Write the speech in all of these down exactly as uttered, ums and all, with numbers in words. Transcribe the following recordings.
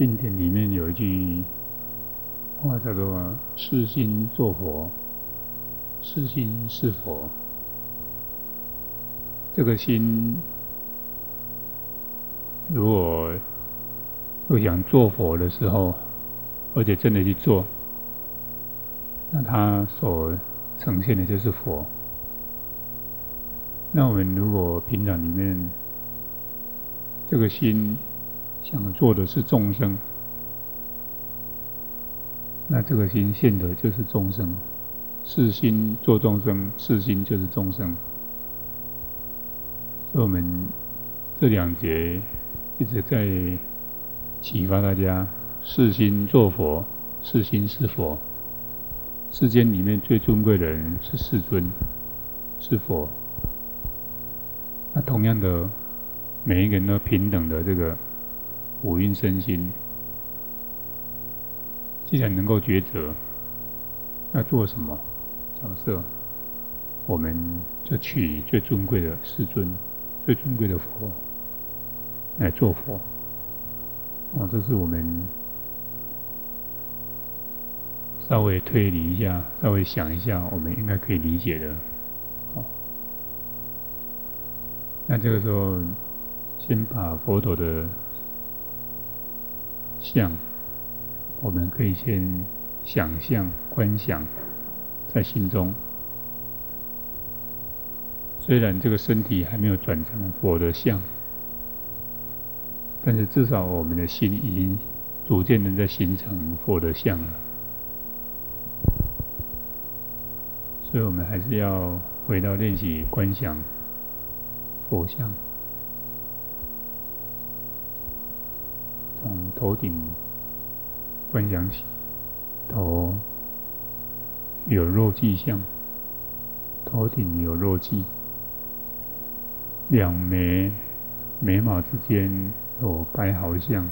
经典里面有一句话叫做"是心作佛，是心是佛"。这个心，如果有想做佛的时候，而且真的去做，那它所呈现的就是佛。那我们如果平常里面这个心想做的是众生，那这个心现的就是众生，是心做众生，是心就是众生。所以我们这两节一直在启发大家，是心做佛，是心是佛。世间里面最尊贵的人是世尊，是佛。那同样的，每一个人都平等的这个五蕴身心，既然能够抉择要做什么角色，我们就取最尊贵的世尊，最尊贵的佛来做佛。哦，这是我们稍微推理一下，稍微想一下，我们应该可以理解的。哦，那这个时候，先把佛陀的像，我们可以先想象、观想在心中。虽然这个身体还没有转成佛的像，但是至少我们的心已经逐渐的在形成佛的像了。所以我们还是要回到练习观想佛像，从头顶观想起，头有肉髻相，头顶有肉髻，两眉眉毛之间有白毫相，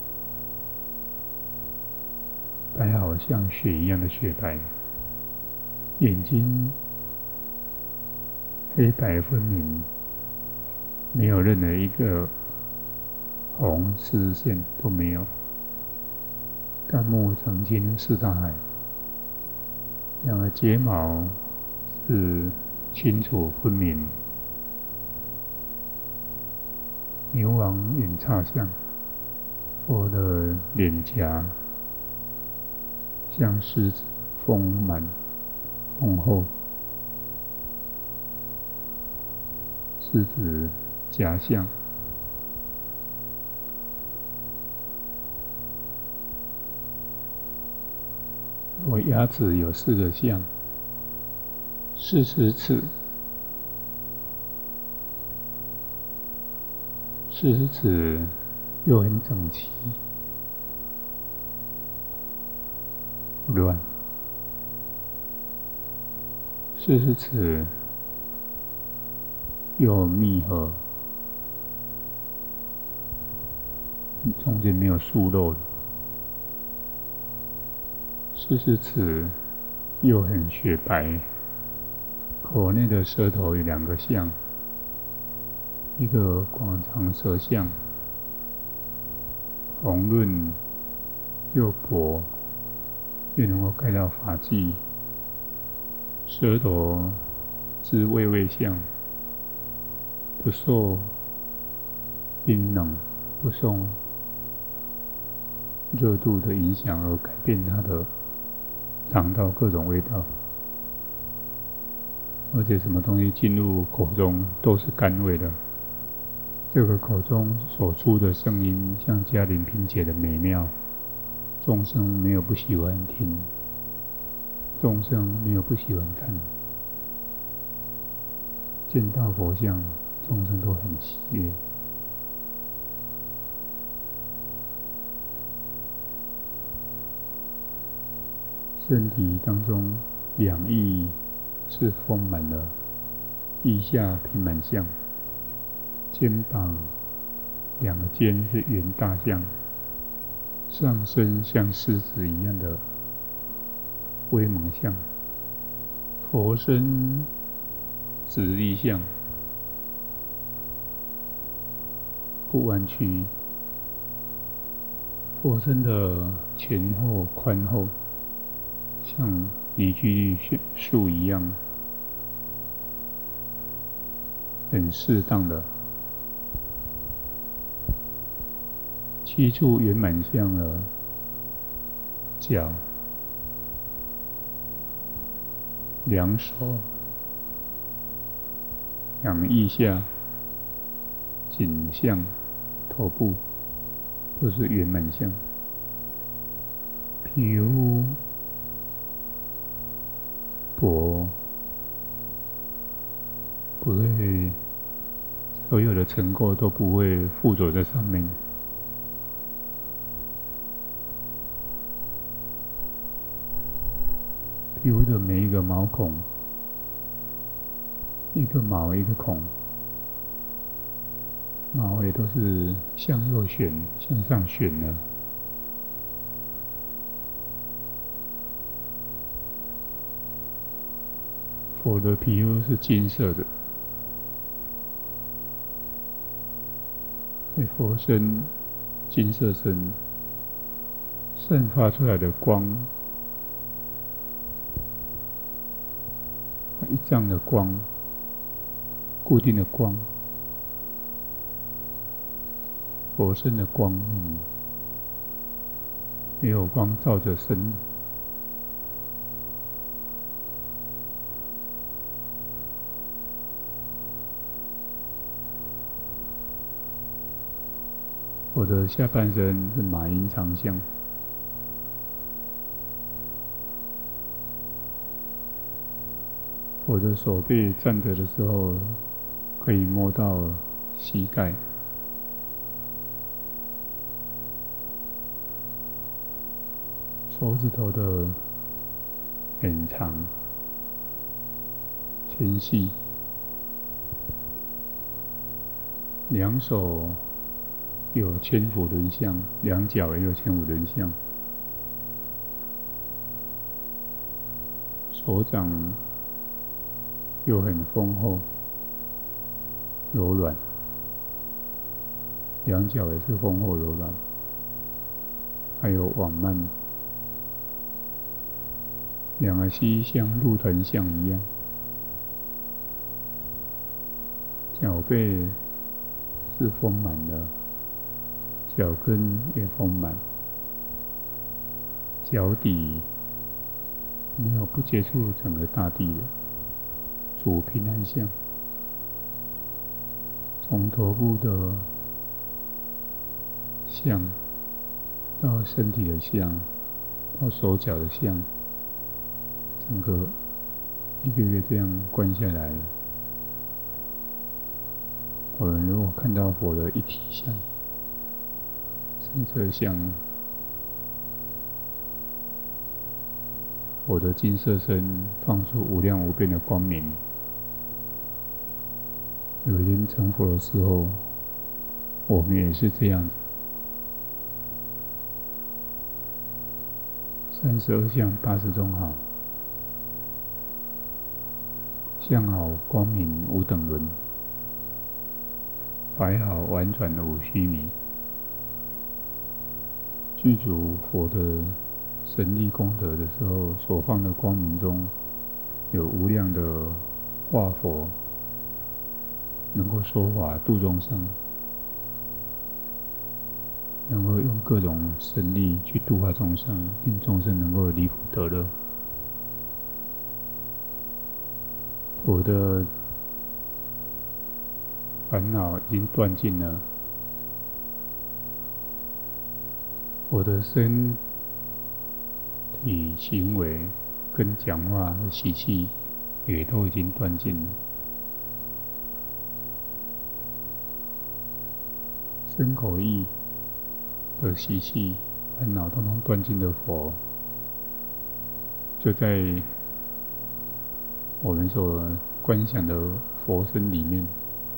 白毫像雪一样的雪白，眼睛黑白分明，没有任何一个红丝线都没有，干木澄清似大海，两个睫毛是清楚分明，牛王眼叉相，佛的脸颊像狮子，丰满丰厚，狮子颊相。我牙齿有四个相，四十齿，四十齿又很整齐，不乱。四十齿又密合，中间没有疏漏的。四十齿又很雪白，口内的舌头有两个相，一个广长舌相，红润又薄，又能够盖到发际。舌头之微微相，不受冰冷，不受热度的影响而改变它的尝到各种味道，而且什么东西进入口中都是甘味的。这个口中所出的声音像嘉陵品解的美妙，众生没有不喜欢听，众生没有不喜欢看，见到佛像，众生都很喜悦。身体当中两翼是丰满的，腋下平满相，肩膀两个肩是圆大相，上身像狮子一样的威猛相，佛身直立相，不弯曲， 佛身的前后宽厚，像凝聚力树一样，很适当的。七处圆满相的脚、两手、两腋下、颈项、头部都是圆满相。皮肤薄，不会，所有的尘垢都不会附着在上面。皮肤的每一个毛孔，一个毛一个孔，毛也都是向右旋、向上旋的。佛的皮肤是金色的，所以佛身金色身散发出来的光，一丈的光，固定的光，佛身的光明，没有光照着身。我的下半身是马音长相，我的手背站着的时候可以摸到膝盖，手指头的很长纤细，两手有千辐轮相，两脚也有千辐轮相，手掌又很丰厚柔软，两脚也是丰厚柔软，还有网蔓，两个膝像鹿团像一样，脚背是丰满的，脚跟也丰满，脚底没有不接触整个大地的主平安相，从头部的相到身体的相，到手脚的相，整个一个一个这样观下来，我们如果看到佛的一体相、三色相，我的金色身放出无量无边的光明。有一天成佛的时候，我们也是这样子。三十二相八十种好，相好光明无等伦，白好婉转的无须弥。具足佛的神力功德的时候，所放的光明中有无量的化佛，能够说法度众生，能够用各种神力去度化众生，令众生能够离苦得乐。佛的烦恼已经断尽了，我的身体行为跟讲话的习气也都已经断尽了，身口意的习气烦恼统统断尽的佛，就在我们所观想的佛身里面，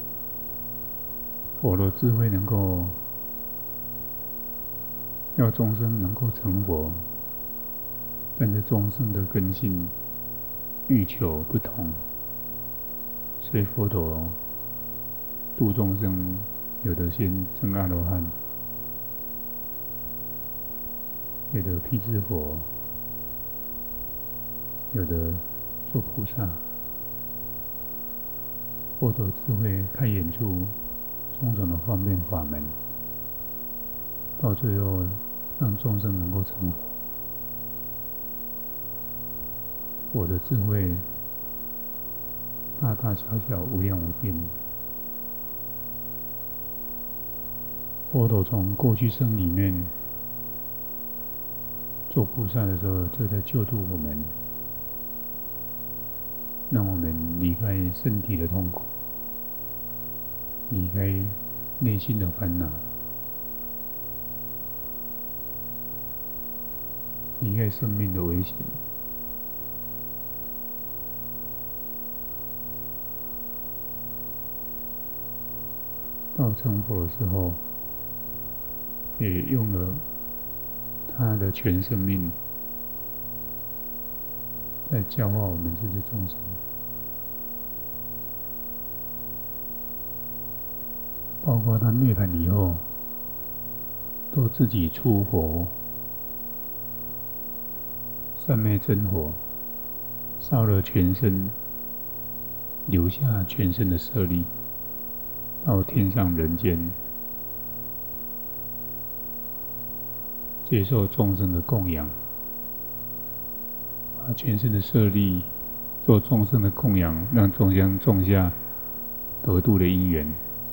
佛的智慧能够要众生能够成佛，但是众生的根性欲求不同，所以佛陀度众生，有的先证阿罗汉， 有的辟支佛，有的做菩萨。佛陀智慧开演出种种的方便法门，到最后让众生能够成佛。我的智慧大大小小，无量无边。佛陀从过去生里面做菩萨的时候，就在救度我们，让我们离开身体的痛苦，离开内心的烦恼，离开生命的危险。到成佛的时候，也用了他的全生命在教化我们这些众生。包括他涅槃以后，都自己出火，三昧真火，烧了全身，留下全身的舍利，到天上人间，接受众生的供养，把全身的舍利做众生的供养，让众生种下得度的因缘。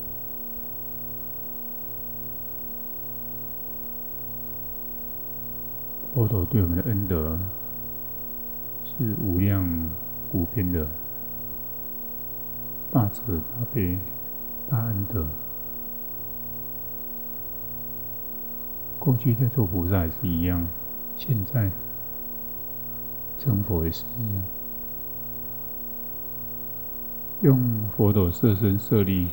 佛陀对我们的恩德是无量无边的大慈大悲大恩德。过去在做菩萨也是一样，现在成佛也是一样，用佛陀摄身摄力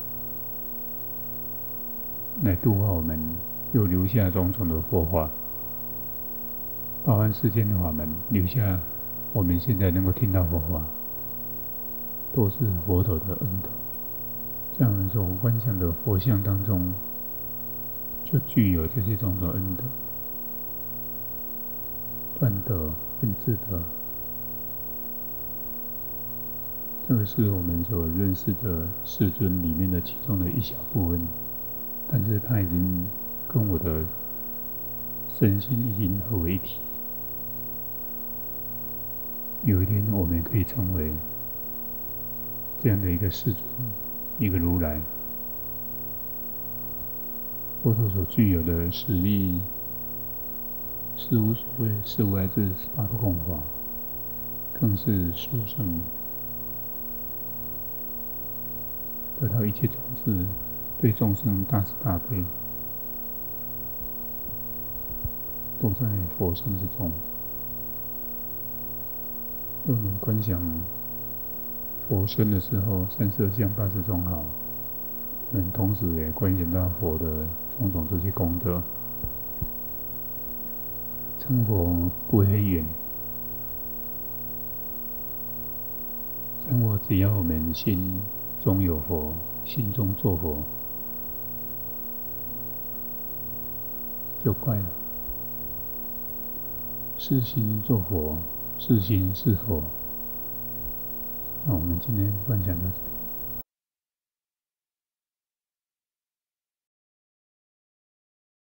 来度化我们，又留下种种的佛法，包含世间的法门，留下我们现在能够听到佛法，都是佛陀的恩德。在我们所观想的佛像当中，就具有这些种种恩德，断德跟智德。这个是我们所认识的世尊里面的其中的一小部分，但是它已经跟我的身心已经合为一体。有一天我们可以成为这样的一个世尊，一个如来。佛陀所具有的实力，是无所谓，是无碍智，是八不共法，更是殊胜，得到一切种子，对众生大慈大悲，都在佛身之中。我们观想佛身的时候，三色相八十种好，我们同时也观想到佛的种种这些功德。成佛不会很远，成佛只要我们心中有佛，心中做佛，就快了。是心做佛，是心是佛。那我们今天分享到这里。